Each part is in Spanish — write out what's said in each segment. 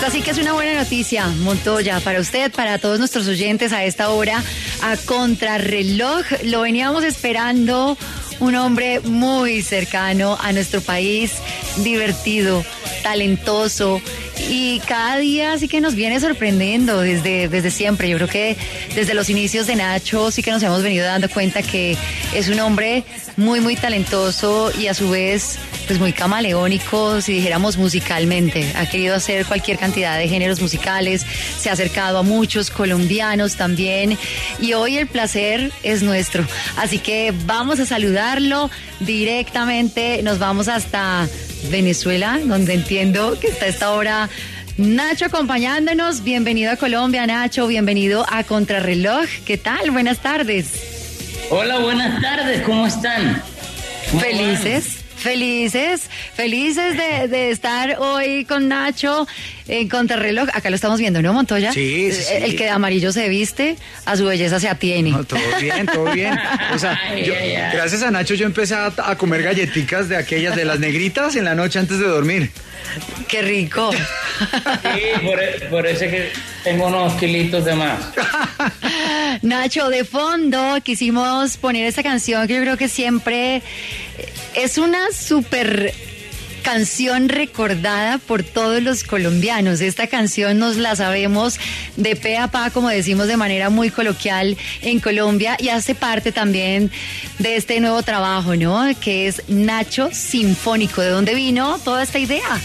Esta sí que es una buena noticia, Montoya, para usted, para todos nuestros oyentes a esta hora, a contrarreloj. Lo veníamos esperando, un hombre muy cercano a nuestro país, divertido, talentoso, y cada día sí que nos viene sorprendiendo desde siempre. Yo creo que desde los inicios de Nacho sí que nos hemos venido dando cuenta que es un hombre muy, muy talentoso y a su vez pues muy camaleónico, si dijéramos musicalmente. Ha querido hacer cualquier cantidad de géneros musicales, se ha acercado a muchos colombianos también, y hoy el placer es nuestro. Así que vamos a saludarlo directamente, nos vamos hasta Venezuela, donde entiendo que está a esta hora Nacho acompañándonos. Bienvenido a Colombia, Nacho, bienvenido a Contrarreloj. ¿Qué tal? Buenas tardes. Hola, buenas tardes, ¿cómo están? Felices de estar hoy con Nacho en Contrarreloj. Acá lo estamos viendo, ¿no, Montoya? Sí. El que de amarillo se viste, a su belleza se atiene. No, todo bien. O sea, gracias a Nacho yo empecé a comer galletitas de aquellas, de las negritas, en la noche antes de dormir. ¡Qué rico! Sí, por eso es que tengo unos kilitos de más. Nacho, de fondo quisimos poner esta canción que yo creo que siempre es una súper canción recordada por todos los colombianos. Esta canción nos la sabemos de pe a pa, como decimos de manera muy coloquial en Colombia, y hace parte también de este nuevo trabajo, ¿no? Que es Nacho Sinfónico. ¿De dónde vino toda esta idea?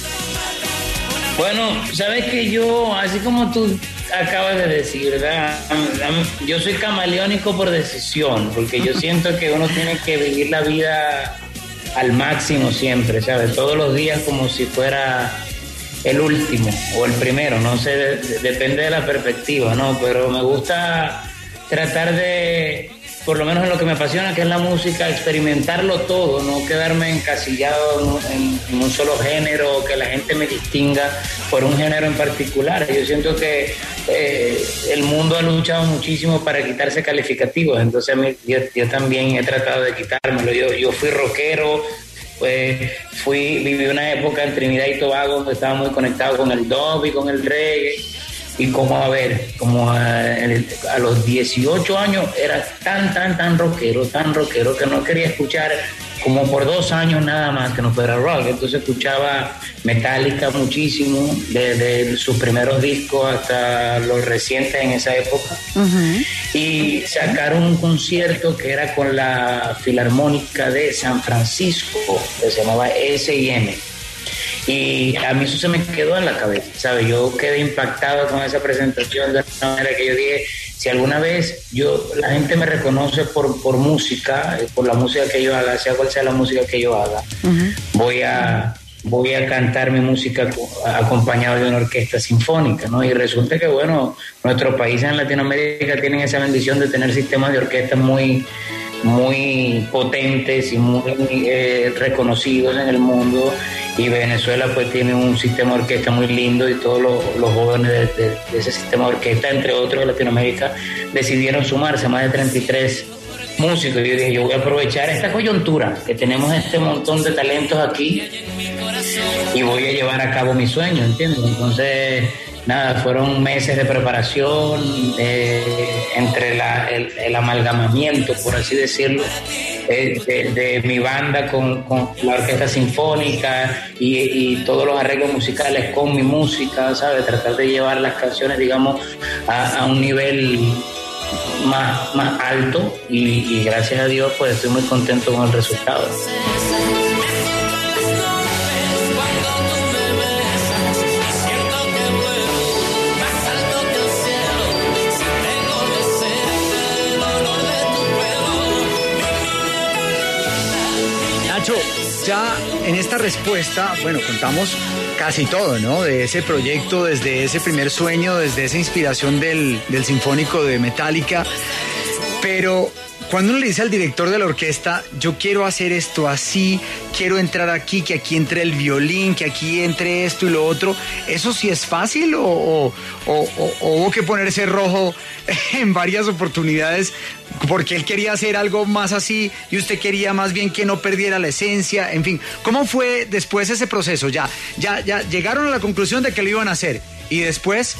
Bueno, sabes que yo, así como tú acabas de decir, ¿verdad? Yo soy camaleónico por decisión, porque yo siento que uno tiene que vivir la vida al máximo siempre, ¿sabes? Todos los días como si fuera el último o el primero, no sé, depende de la perspectiva, ¿no? Pero me gusta tratar de, por lo menos en lo que me apasiona, que es la música, experimentarlo todo, no quedarme encasillado en un solo género, que la gente me distinga por un género en particular. Yo siento que el mundo ha luchado muchísimo para quitarse calificativos, entonces yo también he tratado de quitármelo. Yo fui rockero, pues viví una época en Trinidad y Tobago donde estaba muy conectado con el dub y con el reggae. Y como a los 18 años era tan rockero que no quería escuchar como por 2 años nada más que no fuera rock. Entonces escuchaba Metallica muchísimo, desde sus primeros discos hasta los recientes en esa época. Uh-huh. Y sacaron un concierto que era con la Filarmónica de San Francisco, que se llamaba S&M. Y a mí eso se me quedó en la cabeza, ¿sabes? Yo quedé impactado con esa presentación de una manera que yo dije, si alguna vez la gente me reconoce por música, por la música que yo haga, sea cual sea la música que yo haga, uh-huh, voy a cantar mi música acompañado de una orquesta sinfónica, ¿no? Y resulta que, bueno, nuestros países en Latinoamérica tienen esa bendición de tener sistemas de orquestas muy potentes y muy reconocidos en el mundo, y Venezuela pues tiene un sistema de orquesta muy lindo, y todos los jóvenes de ese sistema de orquesta, entre otros de Latinoamérica, decidieron sumarse, más de 33 músicos. Y yo dije, yo voy a aprovechar esta coyuntura que tenemos este montón de talentos aquí y voy a llevar a cabo mi sueño, ¿entiendes? Entonces nada, fueron meses de preparación, entre el amalgamamiento, por así decirlo, de mi banda con la orquesta sinfónica y todos los arreglos musicales con mi música, ¿sabes? Tratar de llevar las canciones, digamos, a un nivel más alto, y gracias a Dios pues estoy muy contento con el resultado. Ya en esta respuesta, bueno, contamos casi todo, ¿no? De ese proyecto, desde ese primer sueño, desde esa inspiración del Sinfónico de Metallica. Pero cuando uno le dice al director de la orquesta, yo quiero hacer esto así, quiero entrar aquí, que aquí entre el violín, que aquí entre esto y lo otro, ¿eso sí es fácil o hubo que ponerse rojo en varias oportunidades porque él quería hacer algo más así y usted quería más bien que no perdiera la esencia? En fin, ¿cómo fue después ese proceso? Ya llegaron a la conclusión de que lo iban a hacer y después...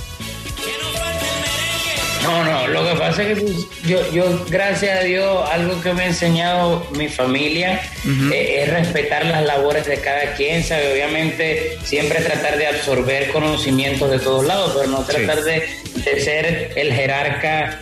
No, lo que pasa es que yo gracias a Dios, algo que me ha enseñado mi familia es respetar las labores de cada quien, ¿sabe? Obviamente siempre tratar de absorber conocimientos de todos lados, pero no tratar de ser el jerarca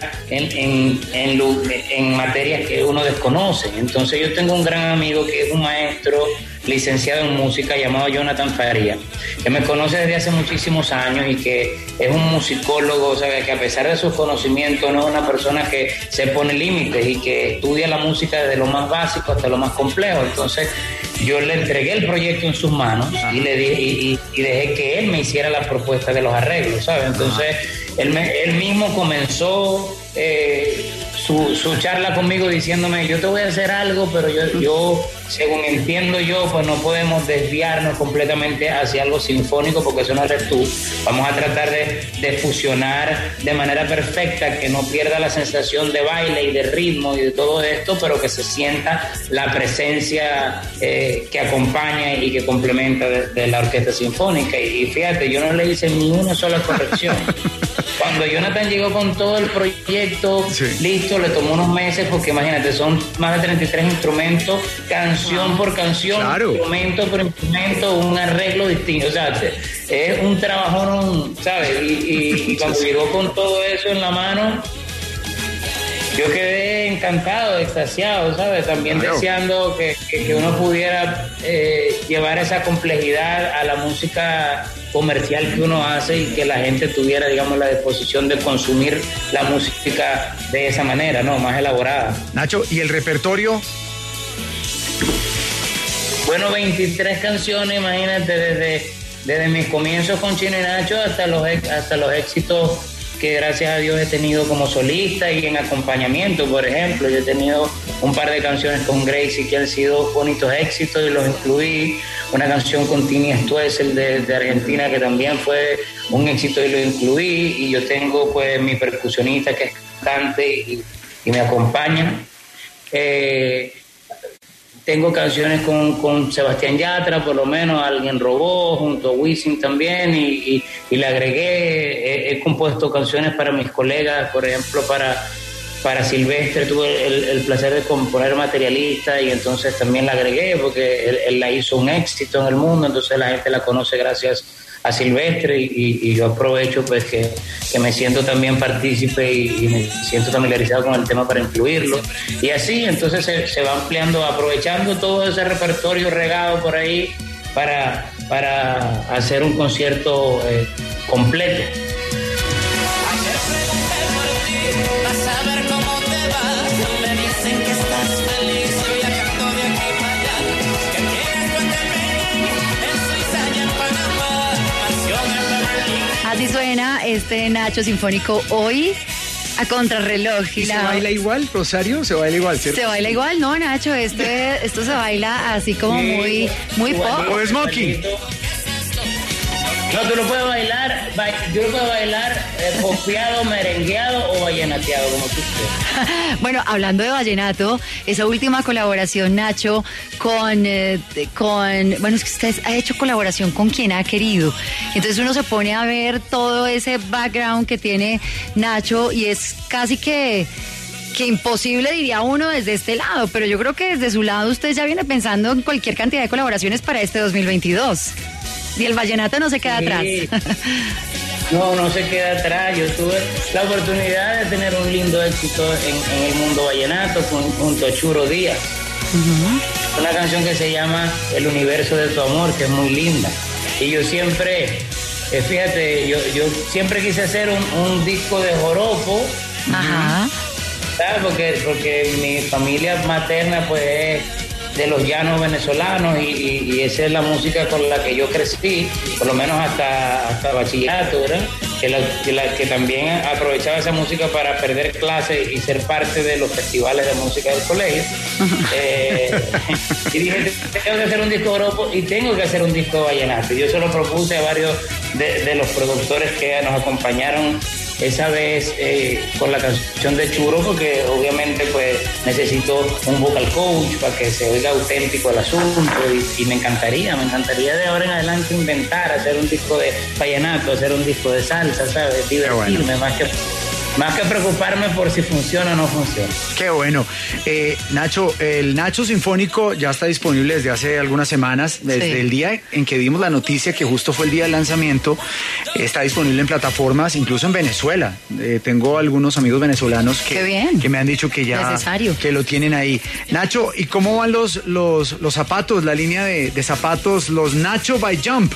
en materias que uno desconoce. Entonces yo tengo un gran amigo que es un maestro licenciado en música llamado Jonathan Faría, que me conoce desde hace muchísimos años y que es un musicólogo, ¿sabe? Que a pesar de sus conocimientos no es una persona que se pone límites y que estudia la música desde lo más básico hasta lo más complejo. Entonces yo le entregué el proyecto en sus manos y le dije, y dejé que él me hiciera la propuesta de los arreglos, ¿sabes? Entonces él mismo comenzó su charla conmigo diciéndome, yo te voy a hacer algo, pero yo según entiendo yo, pues no podemos desviarnos completamente hacia algo sinfónico porque eso no eres tú. Vamos a tratar de fusionar de manera perfecta, que no pierda la sensación de baile y de ritmo y de todo esto, pero que se sienta la presencia que acompaña y que complementa de la orquesta sinfónica. Y fíjate, yo no le hice ni una sola corrección. Cuando Jonathan llegó con todo el proyecto listo, le tomó unos meses, porque imagínate, son más de 33 instrumentos, canción por canción, instrumento por instrumento, un arreglo distinto. O sea, es un trabajón, ¿sabes? Y cuando llegó con todo eso en la mano, yo quedé encantado, extasiado, ¿sabes? También deseando que uno pudiera llevar esa complejidad a la música comercial que uno hace y que la gente tuviera, digamos, la disposición de consumir la música de esa manera, ¿no? Más elaborada. Nacho, ¿y el repertorio? Bueno, 23 canciones, imagínate, desde mis comienzos con Chino y Nacho hasta los éxitos que gracias a Dios he tenido como solista y en acompañamiento. Por ejemplo, yo he tenido un par de canciones con Gracie que han sido bonitos éxitos y los incluí. Una canción con Tini Stoessel de Argentina que también fue un éxito y lo incluí. Y yo tengo pues mi percusionista que es cantante y me acompaña. Tengo canciones con Sebastián Yatra, por lo menos Alguien Robó, junto a Wisin también, y le agregué, he compuesto canciones para mis colegas, por ejemplo, para Silvestre tuve el placer de componer Materialista, y entonces también la agregué porque él la hizo un éxito en el mundo, entonces la gente la conoce gracias a Silvestre, y yo aprovecho pues que me siento también partícipe y me siento familiarizado con el tema para incluirlo, y así entonces se va ampliando, aprovechando todo ese repertorio regado por ahí para hacer un concierto completo. Ayer pregunté por ti, vas a ver cómo te va. Me dicen que estás feliz viajando de aquí para allá, que tienes buen Medellín, en Suiza y en Panamá, mansión en Berlín. Así suena este Nacho Sinfónico hoy a contrarreloj. ¿Y se baila igual, Rosario? ¿Se baila igual, cierto? Se baila igual, no, Nacho, esto se baila así como muy pop. ¿O smoking? No, tú lo puedes bailar, yo lo puedo bailar popeado, merengueado o vallenateado, como tú quieras. Bueno, hablando de vallenato, esa última colaboración, Nacho, bueno, es que usted ha hecho colaboración con quien ha querido. Entonces uno se pone a ver todo ese background que tiene Nacho y es casi que imposible, diría uno, desde este lado, pero yo creo que desde su lado usted ya viene pensando en cualquier cantidad de colaboraciones para este 2022. Y el vallenato no se queda atrás. No se queda atrás. Yo tuve la oportunidad de tener un lindo éxito en el mundo vallenato junto a Churo Díaz. Una canción que se llama El Universo de Tu Amor, que es muy linda. Y yo siempre, fíjate, yo siempre quise hacer un disco de joropo. Ajá. ¿Sabes? Porque mi familia materna pues es de los llanos venezolanos y esa es la música con la que yo crecí, por lo menos hasta bachillerato, ¿verdad? que también aprovechaba esa música para perder clases y ser parte de los festivales de música del colegio. Y dije, tengo que hacer un disco oropo y tengo que hacer un disco vallenato. Yo se lo propuse a varios de los productores que nos acompañaron esa vez con la canción de Churo, porque obviamente pues necesito un vocal coach para que se oiga auténtico el asunto, y me encantaría de ahora en adelante inventar, hacer un disco de vallenato, hacer un disco de salsa, ¿sabes? Divertirme más que preocuparme por si funciona o no funciona. Qué bueno. Nacho, el Nacho Sinfónico ya está disponible desde hace algunas semanas, desde el día en que dimos la noticia, que justo fue el día del lanzamiento. Está disponible en plataformas, incluso en Venezuela. Tengo algunos amigos venezolanos que me han dicho que ya que lo tienen ahí. Nacho, ¿y cómo van los zapatos, la línea de zapatos, los Nacho by Jump?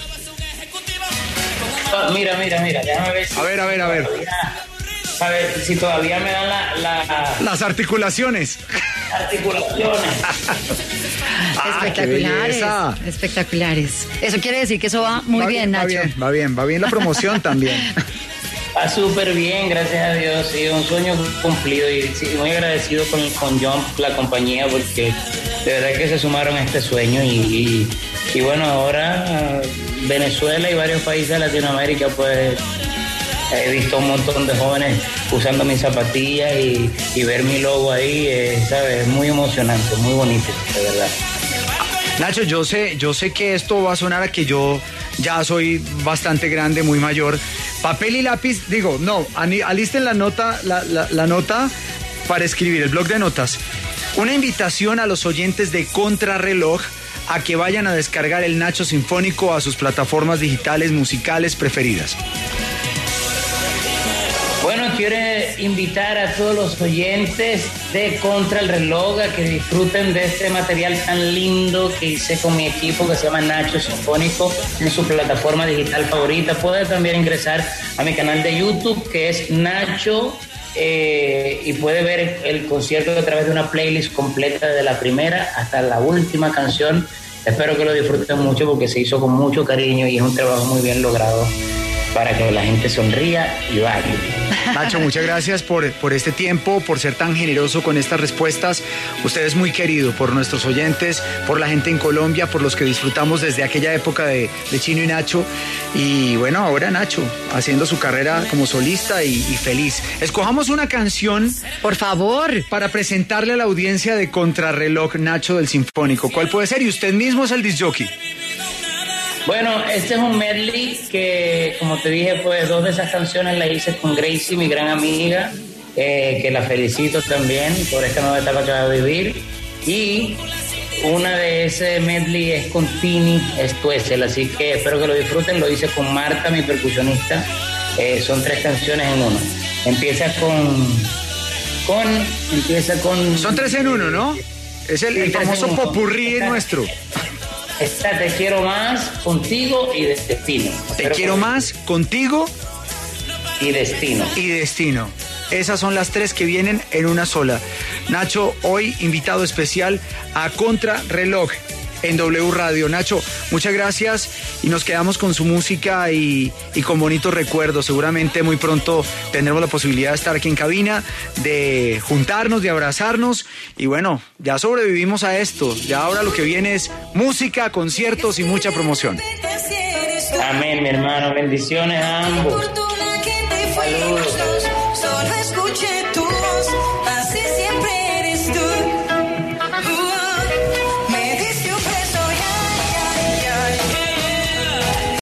Mira, déjame ver. A ver. A ver si todavía me dan las articulaciones. Espectaculares. Eso quiere decir que eso va muy bien, Nacho. Va bien la promoción también. Va súper bien, gracias a Dios. Sí, un sueño cumplido, y sí, muy agradecido con Jump, la compañía, porque de verdad que se sumaron a este sueño, y bueno, ahora Venezuela y varios países de Latinoamérica, pues he visto un montón de jóvenes usando mis zapatillas y ver mi logo ahí, ¿sabes? Es muy emocionante, muy bonito, de verdad. Nacho, yo sé que esto va a sonar a que yo ya soy bastante grande, muy mayor. Papel y lápiz, alisten la nota para escribir, el blog de notas. Una invitación a los oyentes de Contrarreloj a que vayan a descargar el Nacho Sinfónico a sus plataformas digitales musicales preferidas. Bueno, quiero invitar a todos los oyentes de Contra el Reloj a que disfruten de este material tan lindo que hice con mi equipo, que se llama Nacho Sinfónico, en su plataforma digital favorita. Puede también ingresar a mi canal de YouTube, que es Nacho, y puede ver el concierto a través de una playlist completa de la primera hasta la última canción. Espero que lo disfruten mucho, porque se hizo con mucho cariño y es un trabajo muy bien logrado para que la gente sonría y baile. Nacho, muchas gracias por este tiempo, por ser tan generoso con estas respuestas. Usted es muy querido por nuestros oyentes, por la gente en Colombia, por los que disfrutamos desde aquella época de Chino y Nacho. Y bueno, ahora Nacho, haciendo su carrera como solista y feliz. Escojamos una canción, por favor, para presentarle a la audiencia de Contrarreloj, Nacho del Sinfónico. ¿Cuál puede ser? Y usted mismo es el disc jockey. Bueno, este es un medley que, como te dije, pues 2 de esas canciones las hice con Gracie, mi gran amiga, que la felicito también por esta nueva etapa que va a vivir. Y una de ese medley es con Tini Stoessel, así que espero que lo disfruten. Lo hice con Marta, mi percusionista. Son 3 canciones en uno. Empieza con... Son 3 en 1, ¿no? Es el famoso popurrí nuestro. Te quiero más, contigo y destino. Te quiero más, contigo y destino. Esas son las 3 que vienen en una sola. Nacho, hoy invitado especial a Contrarreloj en W Radio. Nacho, muchas gracias, y nos quedamos con su música y con bonitos recuerdos. Seguramente muy pronto tendremos la posibilidad de estar aquí en cabina, de juntarnos, de abrazarnos, y bueno, ya sobrevivimos a esto. Ya ahora lo que viene es música, conciertos y mucha promoción. Amén, mi hermano, bendiciones a ambos. Saludos. Solo escuché